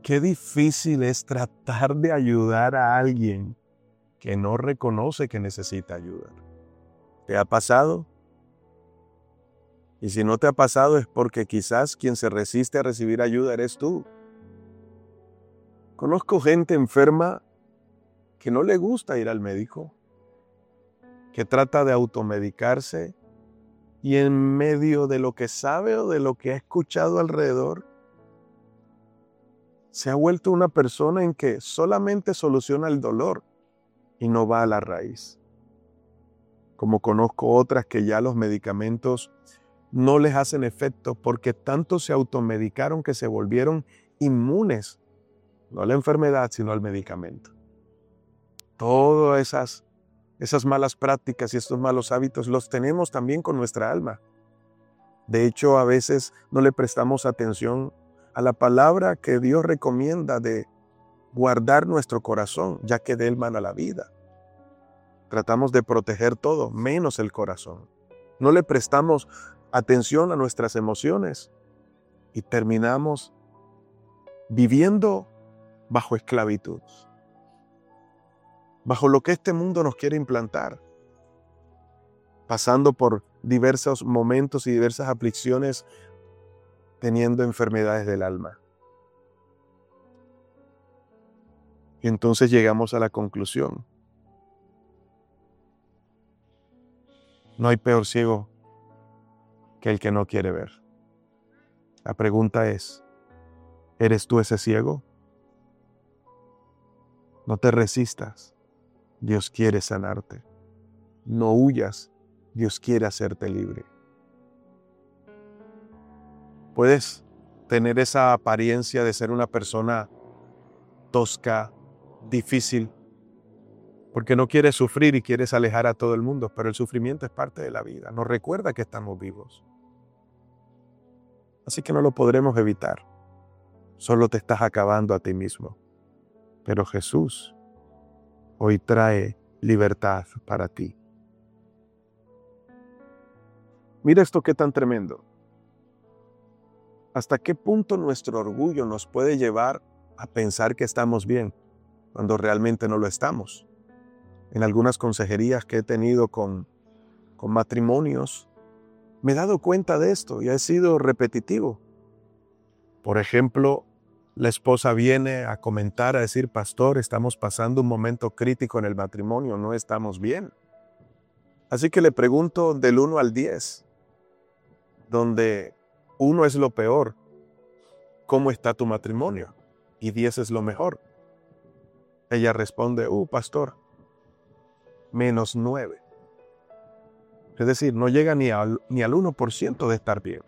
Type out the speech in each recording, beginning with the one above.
qué difícil es tratar de ayudar a alguien que no reconoce que necesita ayuda. ¿Te ha pasado? Y si no te ha pasado es porque quizás quien se resiste a recibir ayuda eres tú. Conozco gente enferma que no le gusta ir al médico, que trata de automedicarse y en medio de lo que sabe o de lo que ha escuchado alrededor, se ha vuelto una persona en que solamente soluciona el dolor y no va a la raíz. Como conozco otras que ya los medicamentos no les hacen efecto porque tanto se automedicaron que se volvieron inmunes, no a la enfermedad, sino al medicamento. Todas esas malas prácticas y estos malos hábitos los tenemos también con nuestra alma. De hecho, a veces no le prestamos atención a la palabra que Dios recomienda de guardar nuestro corazón, ya que de él mana la vida. Tratamos de proteger todo, menos el corazón. No le prestamos atención a nuestras emociones y terminamos viviendo bajo esclavitud, bajo lo que este mundo nos quiere implantar, pasando por diversos momentos y diversas aflicciones, teniendo enfermedades del alma. Y entonces llegamos a la conclusión: no hay peor ciego que el que no quiere ver. La pregunta es, ¿eres tú ese ciego? No te resistas, Dios quiere sanarte. No huyas, Dios quiere hacerte libre. Puedes tener esa apariencia de ser una persona tosca, difícil, porque no quieres sufrir y quieres alejar a todo el mundo, pero el sufrimiento es parte de la vida, nos recuerda que estamos vivos. Así que no lo podremos evitar, solo te estás acabando a ti mismo. Pero Jesús hoy trae libertad para ti. Mira esto qué tan tremendo. ¿Hasta qué punto nuestro orgullo nos puede llevar a pensar que estamos bien cuando realmente no lo estamos? En algunas consejerías que he tenido con matrimonios, me he dado cuenta de esto y ha sido repetitivo. Por ejemplo, la esposa viene a comentar, a decir: pastor, estamos pasando un momento crítico en el matrimonio, no estamos bien. Así que le pregunto del 1 al 10, donde 1 es lo peor, ¿cómo está tu matrimonio? Y 10 es lo mejor. Ella responde: pastor, -9. Es decir, no llega ni al 1% de estar bien.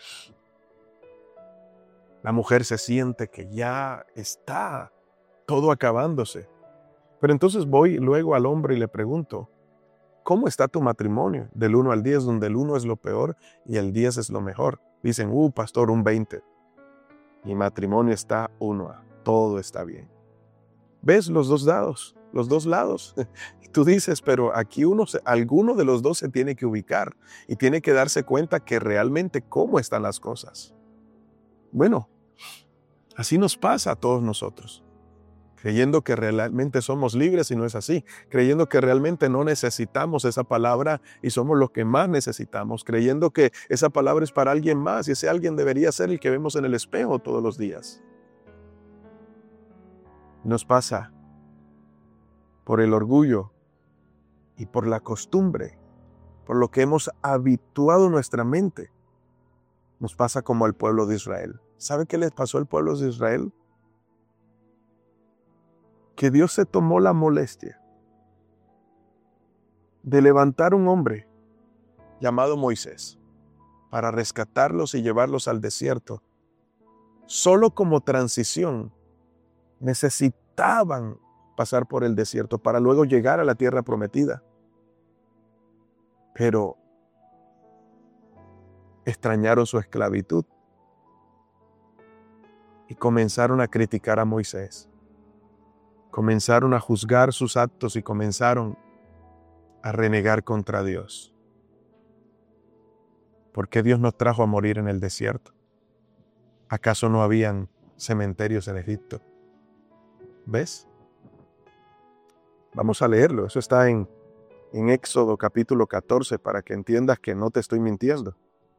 La mujer se siente que ya está todo acabándose. Pero entonces voy luego al hombre y le pregunto: ¿cómo está tu matrimonio? Del 1 al 10, donde el 1 es lo peor y el 10 es lo mejor. Dicen: pastor, un 20. Mi matrimonio está 1, todo está bien. ¿Ves los dos lados? Los dos lados. Y tú dices: pero aquí alguno de los dos se tiene que ubicar y tiene que darse cuenta que realmente cómo están las cosas. Bueno, así nos pasa a todos nosotros, creyendo que realmente somos libres y no es así, creyendo que realmente no necesitamos esa palabra y somos los que más necesitamos, creyendo que esa palabra es para alguien más y ese alguien debería ser el que vemos en el espejo todos los días. Nos pasa por el orgullo y por la costumbre, por lo que hemos habituado nuestra mente. Nos pasa como al pueblo de Israel. ¿Sabe qué les pasó al pueblo de Israel? Que Dios se tomó la molestia de levantar un hombre llamado Moisés para rescatarlos y llevarlos al desierto. Solo como transición necesitaban pasar por el desierto para luego llegar a la tierra prometida. Pero extrañaron su esclavitud y comenzaron a criticar a Moisés. Comenzaron a juzgar sus actos y comenzaron a renegar contra Dios. ¿Por qué Dios nos trajo a morir en el desierto? ¿Acaso no habían cementerios en Egipto. ¿Ves? Vamos a leerlo. Eso está en Éxodo capítulo 14 para que entiendas que no te estoy mintiendo.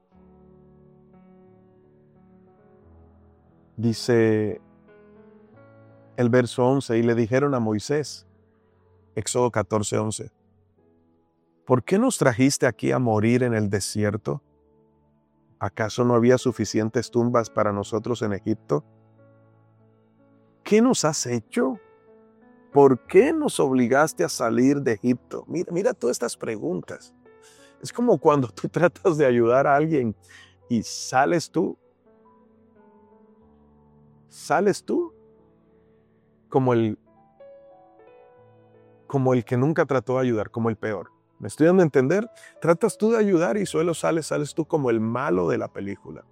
Dice el verso 11, y le dijeron a Moisés, Éxodo 14, 11, ¿por qué nos trajiste aquí a morir en el desierto? ¿Acaso no había suficientes tumbas para nosotros en Egipto? ¿Qué nos has hecho? ¿Por qué nos obligaste a salir de Egipto? Mira todas estas preguntas. Es como cuando tú tratas de ayudar a alguien y sales tú como el que nunca trató de ayudar, como el peor. ¿Me estoy dando a entender? Tratas tú de ayudar y solo sales tú como el malo de la película.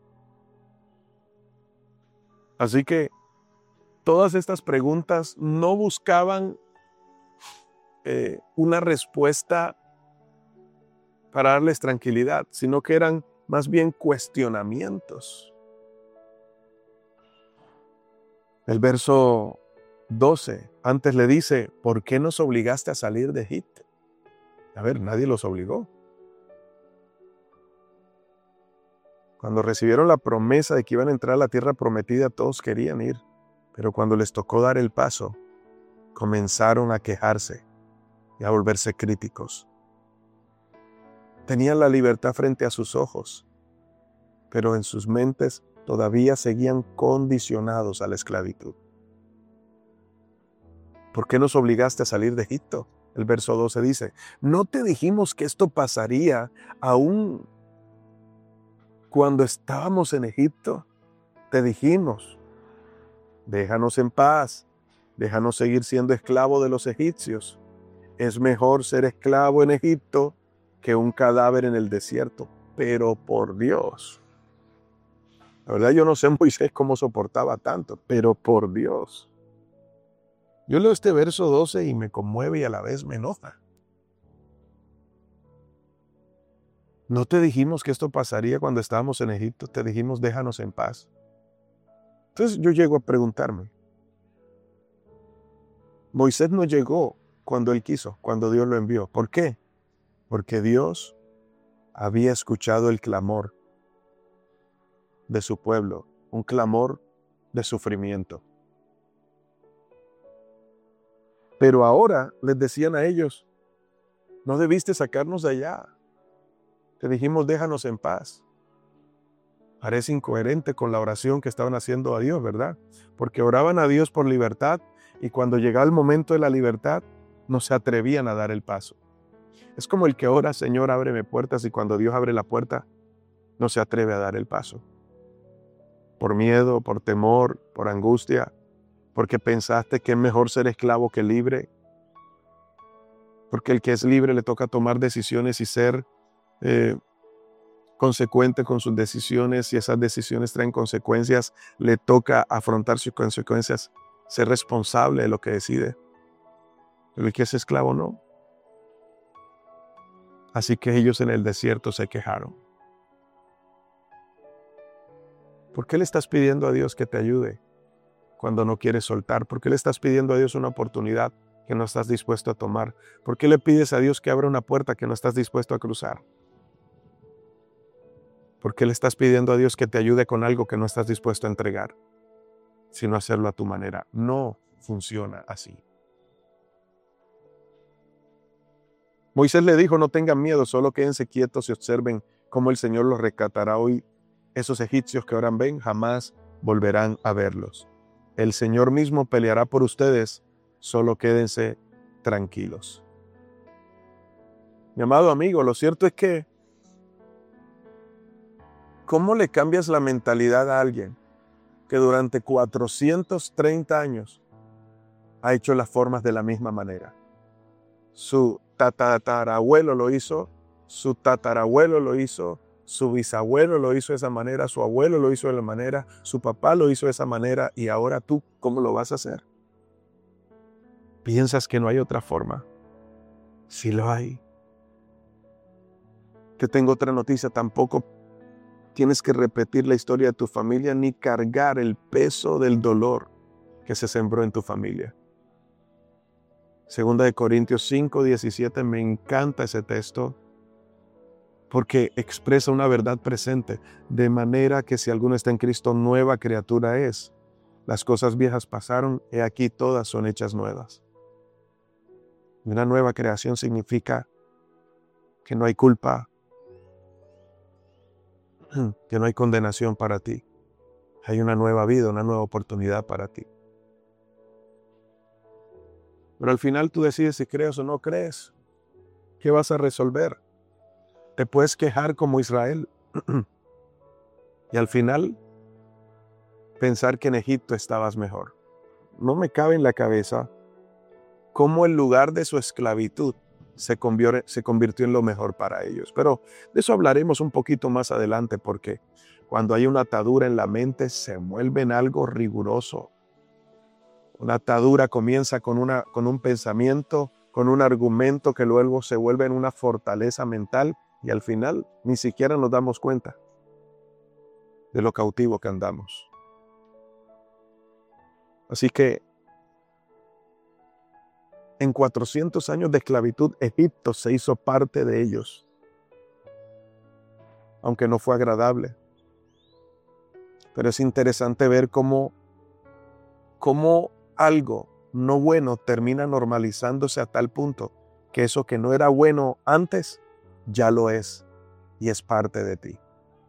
Así que todas estas preguntas no buscaban una respuesta para darles tranquilidad, sino que eran más bien cuestionamientos. El verso 12, antes le dice, ¿por qué nos obligaste a salir de Egipto? A ver, nadie los obligó. Cuando recibieron la promesa de que iban a entrar a la tierra prometida, todos querían ir. Pero cuando les tocó dar el paso, comenzaron a quejarse y a volverse críticos. Tenían la libertad frente a sus ojos, pero en sus mentes todavía seguían condicionados a la esclavitud. ¿Por qué nos obligaste a salir de Egipto? El verso 12 dice, ¿no te dijimos que esto pasaría aún cuando estábamos en Egipto? Te dijimos, déjanos en paz, déjanos seguir siendo esclavos de los egipcios. Es mejor ser esclavo en Egipto que un cadáver en el desierto. Pero por Dios. La verdad yo no sé Moisés cómo soportaba tanto, pero por Dios. Yo leo este verso 12 y me conmueve y a la vez me enoja. ¿No te dijimos que esto pasaría cuando estábamos en Egipto? Te dijimos, déjanos en paz. Entonces yo llego a preguntarme, Moisés no llegó cuando él quiso, cuando Dios lo envió. ¿Por qué? Porque Dios había escuchado el clamor de su pueblo, un clamor de sufrimiento. Pero ahora les decían a ellos, no debiste sacarnos de allá. Te dijimos, déjanos en paz. Parece incoherente con la oración que estaban haciendo a Dios, ¿verdad? Porque oraban a Dios por libertad y cuando llegaba el momento de la libertad, no se atrevían a dar el paso. Es como el que ora, Señor, ábreme puertas, y cuando Dios abre la puerta, no se atreve a dar el paso. Por miedo, por temor, por angustia, porque pensaste que es mejor ser esclavo que libre. Porque el que es libre le toca tomar decisiones y ser consecuente con sus decisiones. Si esas decisiones traen consecuencias, le toca afrontar sus consecuencias, ser responsable de lo que decide. Pero el que es esclavo no. Así que ellos en el desierto se quejaron. ¿Por qué le estás pidiendo a Dios que te ayude cuando no quieres soltar? ¿Por qué le estás pidiendo a Dios una oportunidad que no estás dispuesto a tomar? ¿Por qué le pides a Dios que abra una puerta que no estás dispuesto a cruzar? ¿Por qué le estás pidiendo a Dios que te ayude con algo que no estás dispuesto a entregar, sino hacerlo a tu manera? No funciona así. Moisés le dijo, no tengan miedo, solo quédense quietos y observen cómo el Señor los rescatará hoy. Esos egipcios que ahora ven, jamás volverán a verlos. El Señor mismo peleará por ustedes, solo quédense tranquilos. Mi amado amigo, lo cierto es que, ¿cómo le cambias la mentalidad a alguien que durante 430 años ha hecho las formas de la misma manera? Su tatarabuelo lo hizo, su tatarabuelo lo hizo, su bisabuelo lo hizo de esa manera, su abuelo lo hizo de la manera, su papá lo hizo de esa manera, y ahora tú, ¿cómo lo vas a hacer? ¿Piensas que no hay otra forma? Sí lo hay. Te tengo otra noticia, tampoco tienes que repetir la historia de tu familia ni cargar el peso del dolor que se sembró en tu familia. Segunda de Corintios 5:17, me encanta ese texto porque expresa una verdad presente, de manera que si alguno está en Cristo, nueva criatura es. Las cosas viejas pasaron, he aquí todas son hechas nuevas. Una nueva creación significa que no hay culpa, que no hay condenación para ti. Hay una nueva vida, una nueva oportunidad para ti. Pero al final tú decides si crees o no crees. ¿Qué vas a resolver? Te puedes quejar como Israel y al final pensar que en Egipto estabas mejor. No me cabe en la cabeza cómo el lugar de su esclavitud se convirtió en lo mejor para ellos. Pero de eso hablaremos un poquito más adelante, porque cuando hay una atadura en la mente se vuelve en algo riguroso. Una atadura comienza con un pensamiento, con un argumento que luego se vuelve en una fortaleza mental y al final ni siquiera nos damos cuenta de lo cautivo que andamos. Así que en 400 años de esclavitud, Egipto se hizo parte de ellos, aunque no fue agradable. Pero es interesante ver cómo algo no bueno termina normalizándose a tal punto que eso que no era bueno antes, ya lo es y es parte de ti.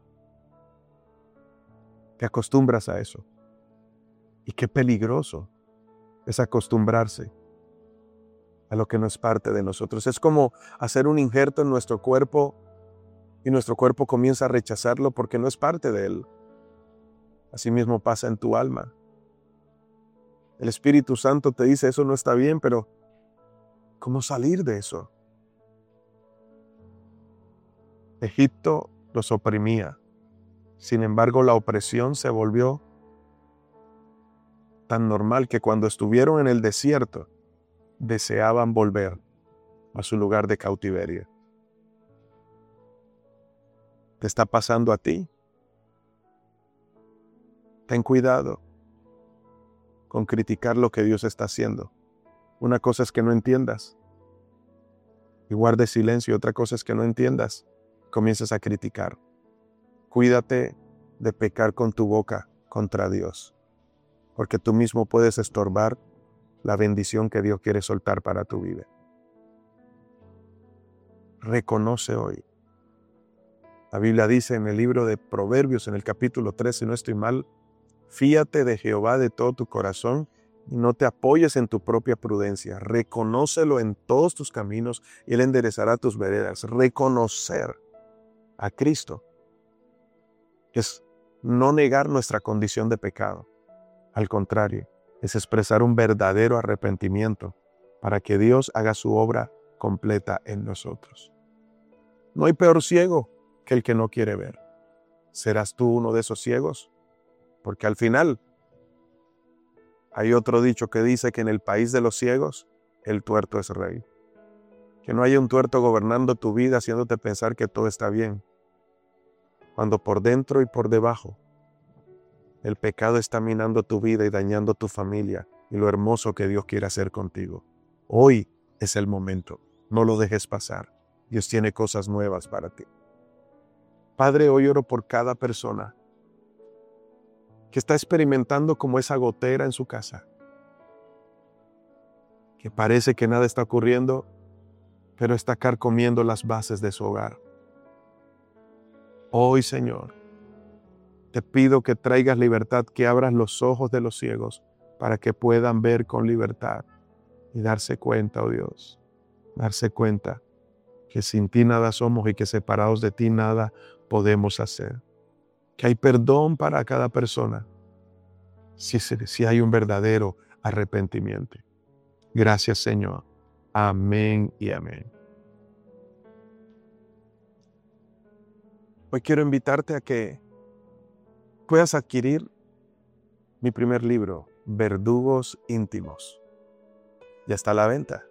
Te acostumbras a eso. Y qué peligroso es acostumbrarse a lo que no es parte de nosotros. Es como hacer un injerto en nuestro cuerpo y nuestro cuerpo comienza a rechazarlo porque no es parte de él. Asimismo pasa en tu alma. El Espíritu Santo te dice, eso no está bien, pero ¿cómo salir de eso? Egipto los oprimía. Sin embargo, la opresión se volvió tan normal que cuando estuvieron en el desierto, deseaban volver a su lugar de cautiverio. ¿Te está pasando a ti? Ten cuidado con criticar lo que Dios está haciendo. Una cosa es que no entiendas y guardes silencio, otra cosa es que no entiendas, comienzas a criticar. Cuídate de pecar con tu boca contra Dios, porque tú mismo puedes estorbar la bendición que Dios quiere soltar para tu vida. Reconoce hoy. La Biblia dice en el libro de Proverbios, en el capítulo 3, si no estoy mal, fíate de Jehová de todo tu corazón y no te apoyes en tu propia prudencia. Reconócelo en todos tus caminos y Él enderezará tus veredas. Reconocer a Cristo es no negar nuestra condición de pecado. Al contrario, es expresar un verdadero arrepentimiento para que Dios haga su obra completa en nosotros. No hay peor ciego que el que no quiere ver. ¿Serás tú uno de esos ciegos? Porque al final hay otro dicho que dice que en el país de los ciegos, el tuerto es rey. Que no haya un tuerto gobernando tu vida haciéndote pensar que todo está bien, cuando por dentro y por debajo el pecado está minando tu vida y dañando tu familia y lo hermoso que Dios quiere hacer contigo. Hoy es el momento, no lo dejes pasar. Dios tiene cosas nuevas para ti. Padre, hoy oro por cada persona que está experimentando como esa gotera en su casa, que parece que nada está ocurriendo, pero está carcomiendo las bases de su hogar. Hoy, Señor, te pido que traigas libertad, que abras los ojos de los ciegos para que puedan ver con libertad y darse cuenta, oh Dios, darse cuenta que sin ti nada somos y que separados de ti nada podemos hacer. Que hay perdón para cada persona si hay un verdadero arrepentimiento. Gracias, Señor. Amén y amén. Hoy quiero invitarte a que puedas adquirir mi primer libro, Verdugos Íntimos. Ya está a la venta.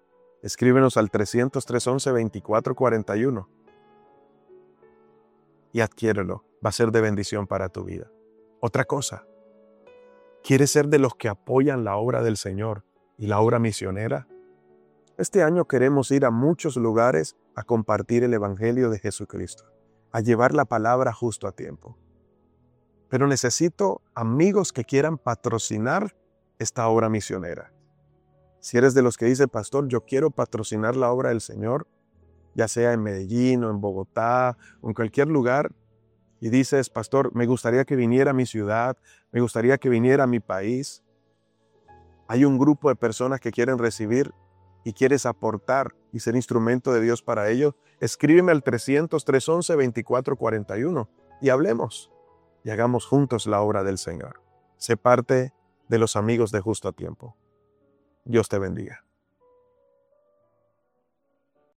Escríbenos al 300-311-2441. y adquiérelo. Va a ser de bendición para tu vida. Otra cosa, ¿quieres ser de los que apoyan la obra del Señor y la obra misionera? Este año queremos ir a muchos lugares a compartir el Evangelio de Jesucristo, a llevar la palabra justo a tiempo. Pero necesito amigos que quieran patrocinar esta obra misionera. Si eres de los que dice, pastor, yo quiero patrocinar la obra del Señor, ya sea en Medellín o en Bogotá o en cualquier lugar, y dices, pastor, me gustaría que viniera a mi ciudad, me gustaría que viniera a mi país. Hay un grupo de personas que quieren recibir y quieres aportar y ser instrumento de Dios para ellos. Escríbeme al 300-311-2441 y hablemos y hagamos juntos la obra del Señor. Sé parte de los amigos de Justo a Tiempo. Dios te bendiga.